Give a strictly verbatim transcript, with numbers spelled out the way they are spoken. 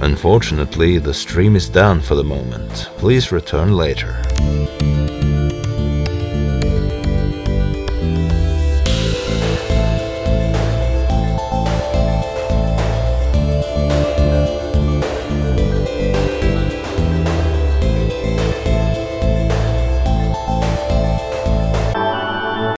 Unfortunately, the stream is down for the moment. Please return later.